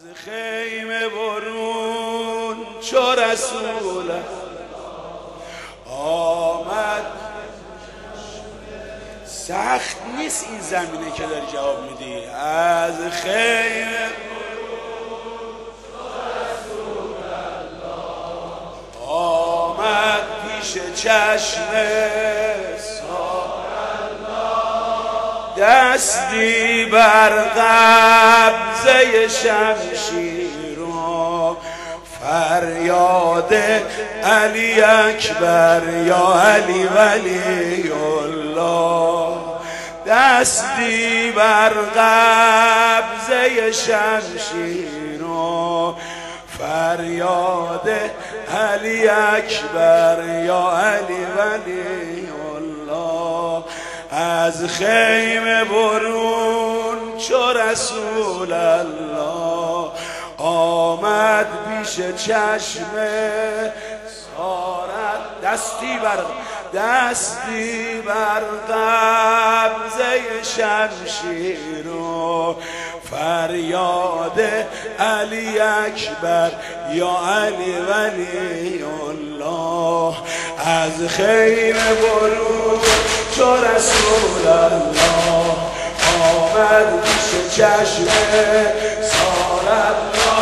خیمه برون چو رسول آمد. سخت نیست این زمینه که داری جواب میدی. از خیمه آمد پیش چشمه دستی بر قبضه شمشیر و فریاد علی اکبر یا علی ولی الله. دستی بر قبضه شمشیر و فریاد علی اکبر یا علی ولی الله. از خیمه برون چو رسول الله آمد پیش چشمه سارت. دستی بر قبضه شمشیر و فریاد علی اکبر یا علی ولی الله. از خیمه برون چو رسول الله آمد پیش چشمه سارت.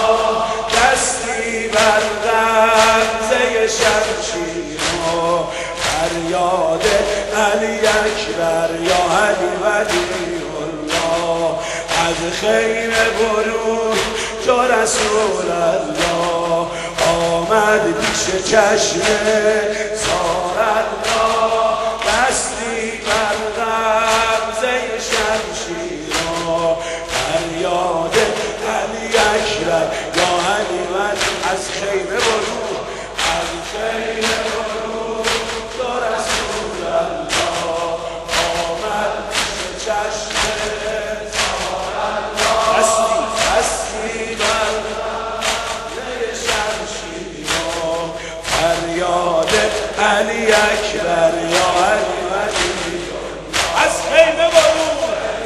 دستی بر قبضه شمشیر و فریاد علی اکبر یا علی ولی الله. از خیمه برون چو رسول الله آمد پیش چشمه سارت. دستی بر قبضه شمشیر و فریاد علی اکبر یا علی ولی. از خیمه برون از خیمه برون چو رسول الله آمد پیش چشمه سارت. دستی بر قبضه شمشیر و فریاد علی اکبر یا علی ولی. از خیمه برون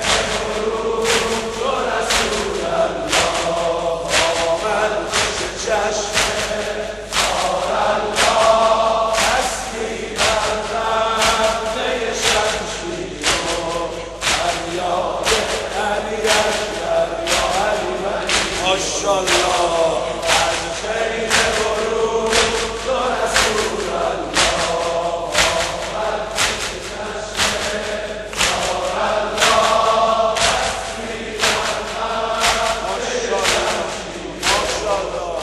چو رسول الله آمد پیش چشمه سارت. دستی بر قبضه شمشیر و فریاد علی اکبر یا علی ولی. ماشاءالله. از خیمه برون چو رسول الله آمد پیش چشمه سارت. دستی بر قبضه ماشاءالله.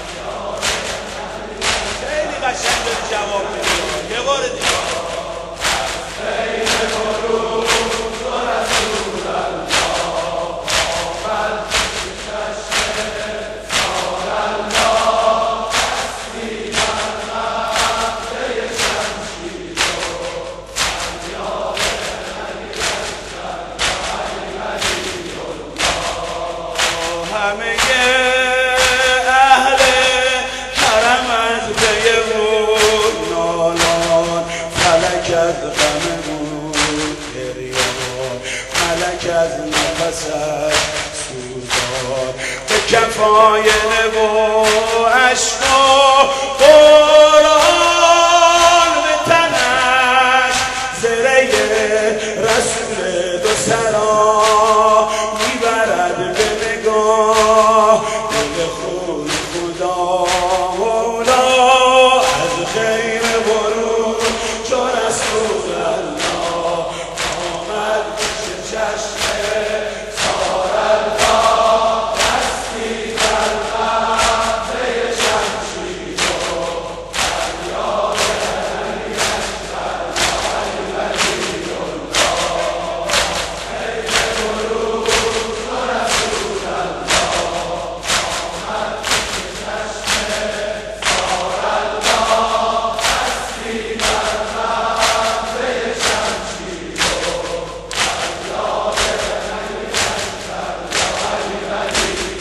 خیلی قشنگ داری جواب میدی. یه بار دیگه. از خیمه برون چو رسول الله آمد پیش چشمه سارت. دستی بر قبضه شمشیر و فریاد علی اکبر یا علی ولی الله. همه اهل حرم از بیمون نالان، فلک از غممون گریان، ملک از نفسش سوزان، به کفای نبو عشق و قرآن به تنش زره رسول دو سرا میبرد به نگاه دل خود خدا مولا. از خیمه برون چو رسول الله آمد پیش چشمه سارت. دستی بر قبضه شمشیر و فریاد علی اکبر یا علی ولی الله. خیمه برون چو رسول الله آمد پیش چشمه سارت. دستی بر قبضه شمشیر و فریاد علی اکبر یا علی ولی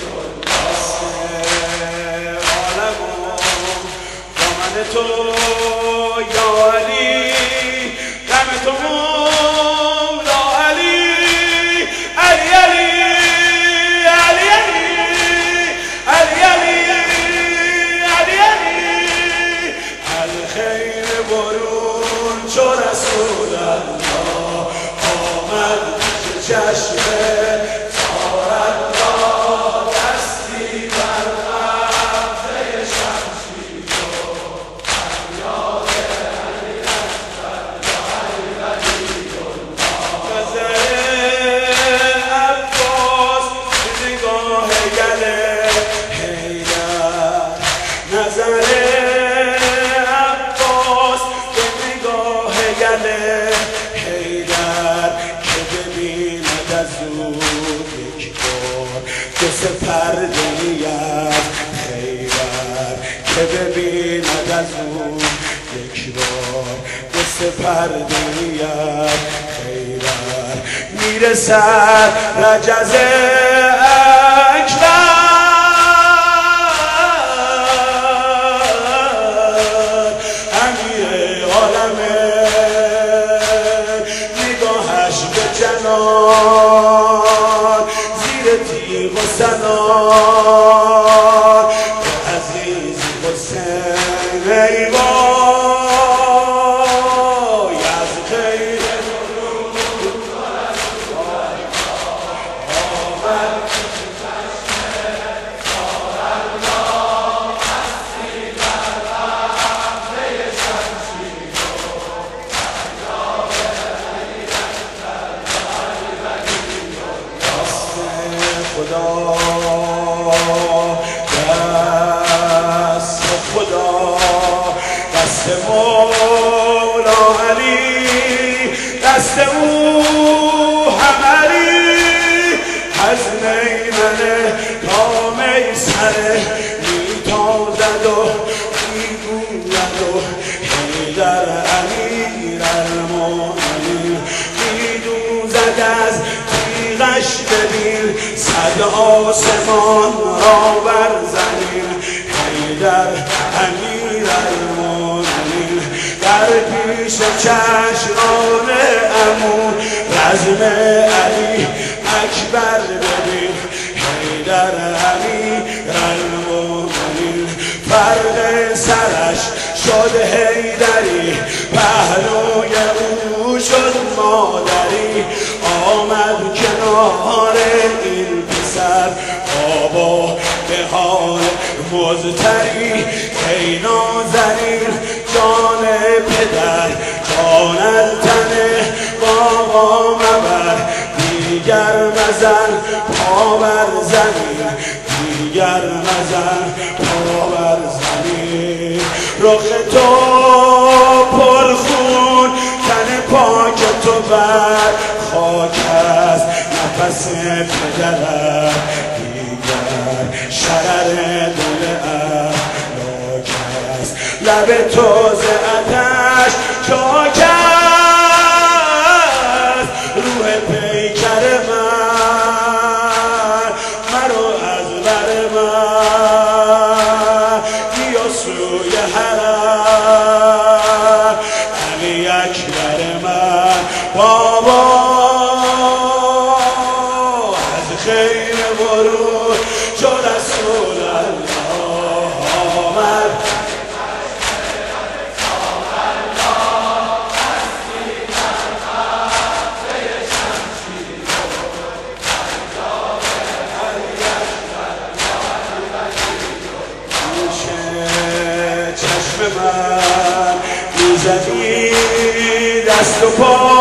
الله. عالمو دامن تو یا علی، غم تو مولا علی. علی علی علی علی پرده‌ایت خیبر که ببیند از او یک بار قصه پرده‌ایت خیبر میرسد رجز اکبر امیر عالمه نگاهش به جنان زیر تیغ و سنان عزیز حسین ای وای از خیر خدا دست خدا دست مولا علی دست او هم علی از میمنه تا میسره میتازد و میگوید و حیدر امیر المومنین میدوزد از تیغش ببین صد آسمان را بر زمین حیدر امیر المومنین در پیش چشمان عمو رزم علی اکبر ببین حیدر امیر المومنین فرق سرش شد حیدری پهلوی او شد مادری آمد کنار این پسر بابا به حال مضطری ای نازنین جان پدر جان از تن بابا مبر دیگر مزن پا بر زمین دیگر مزن پا بر زمین رخ تو پرخون تن پاک تو بر خاک است نفس پدرت دیگر شرر دل افلاک است لب تو ز آتش چاک است روح پیکر من مرو از بر من بیا سوی حرم علی اکبر من بابا از خیر ورود چو رسول الله آمد چشم من میزدی دست و پا